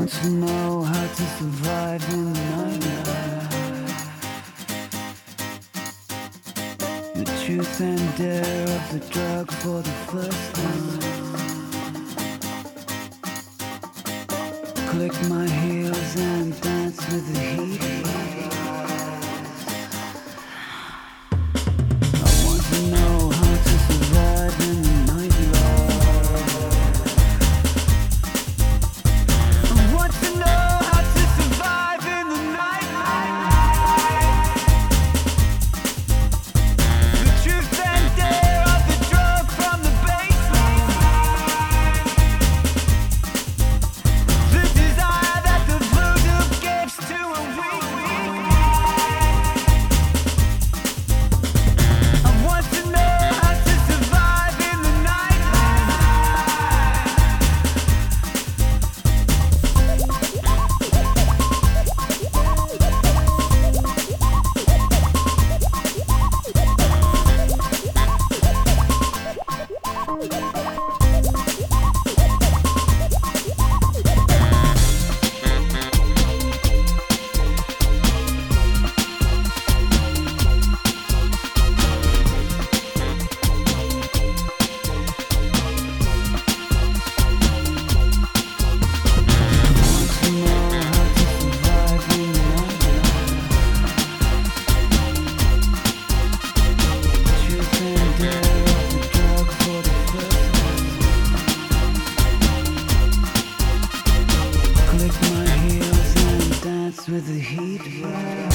want to know how to survive in the nightlife. The truth and dare of the drug for the first time. Click my heels and dance with the heat. I want to know how to survive in the nightlife. I want to know how to survive in the nightlife. The truth and dare of the drug from the basement. The desire that the voodoo gives to a weak. I want to know how to survive in the nightlife. Click my heels and dance with the heat.